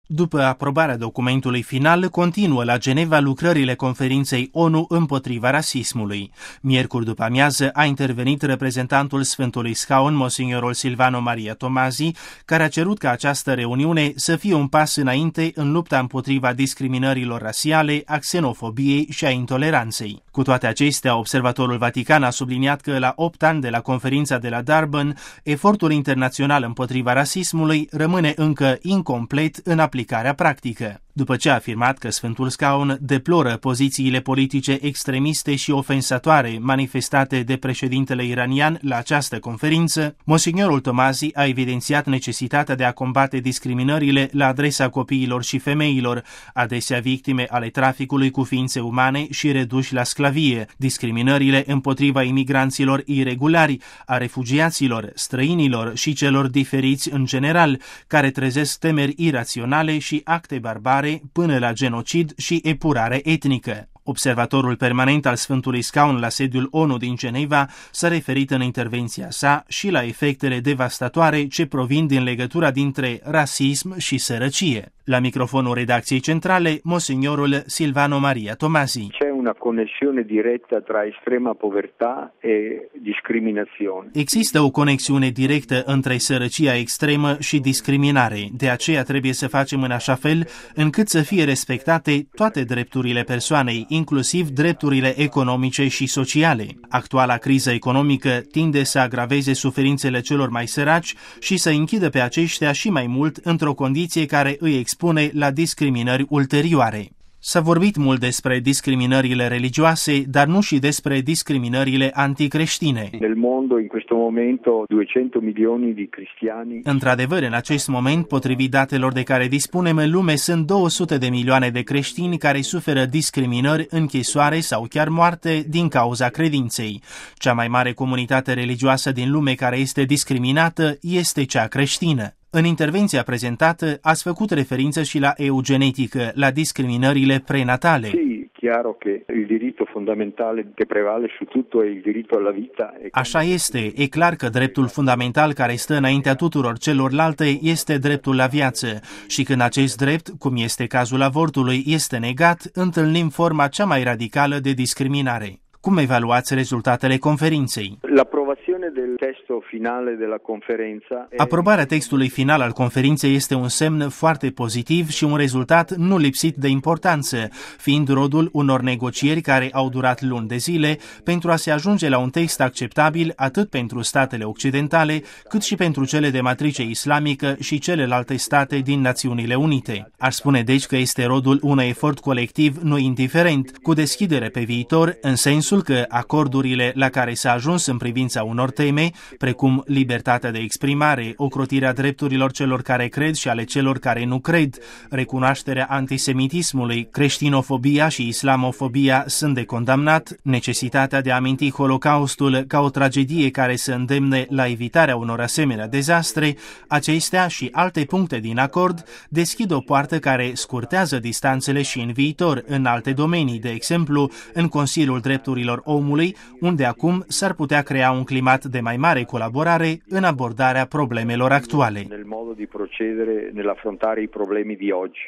După aprobarea documentului final, continuă la Geneva lucrările conferinței ONU împotriva rasismului. Miercuri după amiază a intervenit reprezentantul Sfântului Scaun, Monsignorul Silvano Maria Tomasi, care a cerut ca această reuniune să fie un pas înainte în lupta împotriva discriminărilor rasiale, a xenofobiei și a intoleranței. Cu toate acestea, Observatorul Vatican a subliniat că la 8 ani de la conferința de la Durban, efortul internațional împotriva rasismului rămâne încă incomplet în aplicarea practică. După ce a afirmat că Sfântul Scaun deploră pozițiile politice extremiste și ofensatoare manifestate de președintele iranian la această conferință, Monsignorul Tomasi a evidențiat necesitatea de a combate discriminările la adresa copiilor și femeilor, adesea victime ale traficului cu ființe umane și reduși la sclavie, discriminările împotriva imigranților iregulari, a refugiaților, străinilor și celor diferiți în general, care trezesc temeri iraționale și acte barbare până la genocid și epurare etnică. Observatorul permanent al Sfântului Scaun la sediul ONU din Geneva s-a referit în intervenția sa și la efectele devastatoare ce provin din legătura dintre rasism și sărăcie. La microfonul redacției centrale, Monsignorul Silvano Maria Tomasi. C'è una connessione diretta tra estrema povertà e discriminazione. Există o conexiune directă între sărăcia extremă și discriminare. De aceea trebuie să facem în așa fel încât să fie respectate toate drepturile persoanei, inclusiv drepturile economice și sociale. Actuala criză economică tinde să agraveze suferințele celor mai săraci și să închidă pe aceștia și mai mult într-o condiție care îi expune la discriminări ulterioare. S-a vorbit mult despre discriminările religioase, dar nu și despre discriminările anticreștine. Nel mondo in questo momento 200 milioni di cristiani. Într-adevăr, în acest moment, potrivit datelor de care dispunem, în lume sunt 200 de milioane de creștini care suferă discriminări, închisoare sau chiar moarte din cauza credinței. Cea mai mare comunitate religioasă din lume care este discriminată este cea creștină. În intervenția prezentată, ați făcut referință și la eugenetică, la discriminările prenatale. Sì, chiaro che il diritto fondamentale che prevale su tutto è il diritto alla vita. Așa este, e clar că dreptul fundamental care stă înaintea tuturor celorlalte este dreptul la viață și când acest drept, cum este cazul avortului, este negat, întâlnim forma cea mai radicală de discriminare. Cum evaluați rezultatele conferinței? L'approvazione del testo finale della conferenza. Aprobarea textului final al conferinței este un semn foarte pozitiv și un rezultat nu lipsit de importanță, fiind rodul unor negocieri care au durat luni de zile pentru a se ajunge la un text acceptabil atât pentru statele occidentale, cât și pentru cele de matrice islamică și celelalte state din Națiunile Unite. Aș spune deci că este rodul unui efort colectiv nu indiferent, cu deschidere pe viitor, în sensul că acordurile la care s-a ajuns în privința unor teme, precum libertatea de exprimare, ocrotirea drepturilor celor care cred și ale celor care nu cred, recunoașterea antisemitismului, creștinofobia și islamofobia sunt de condamnat, necesitatea de a aminti Holocaustul ca o tragedie care să îndemne la evitarea unor asemenea dezastre, acestea și alte puncte din acord deschid o poartă care scurtează distanțele și în viitor, în alte domenii, de exemplu, în Consiliul Drepturilor Omului, unde acum s-ar putea crea un climat de mai mare colaborare în abordarea problemelor actuale. Nel modo di procedere nell'affrontare i problemi di oggi.